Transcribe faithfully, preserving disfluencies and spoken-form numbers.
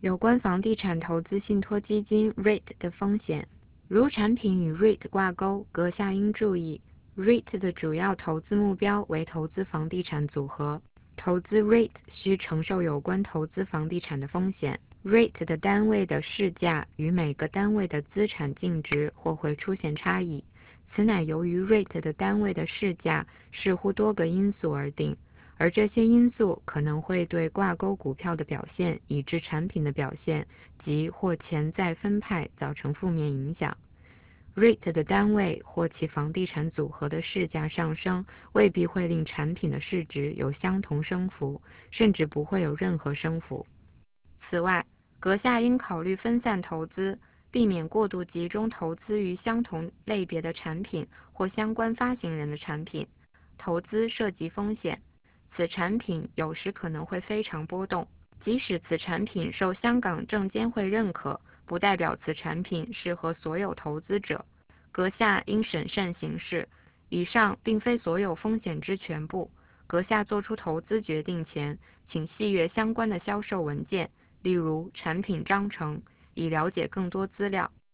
有关房地产投资信托基金 R E I T 的风险。如产品与 R E I T 挂钩，阁下应注意 R E I T 的主要投资目标为投资房地产组合，投资 R E I T 需承受有关投资房地产的风险。R E I T 的单位的市价与每个单位的资产净值或会出现差异，此乃由于 R E I T 的单位的市价视乎多个因素而定，而这些因素可能会对挂钩股票的表现以致产品的表现及或潜在分派造成负面影响。R E I T 的单位或其房地产组合的市价上升，未必会令产品的市值有相同升幅，甚至不会有任何升幅。此外，阁下应考虑分散投资，避免过度集中投资于相同类别的产品或相关发行人的产品。投资涉及风险，此产品有时可能会非常波动，即使此产品受香港证监会认可，不代表此产品适合所有投资者。阁下应审慎行事。以上并非所有风险之全部。阁下做出投资决定前，请细阅相关的销售文件，例如产品章程，以了解更多资料。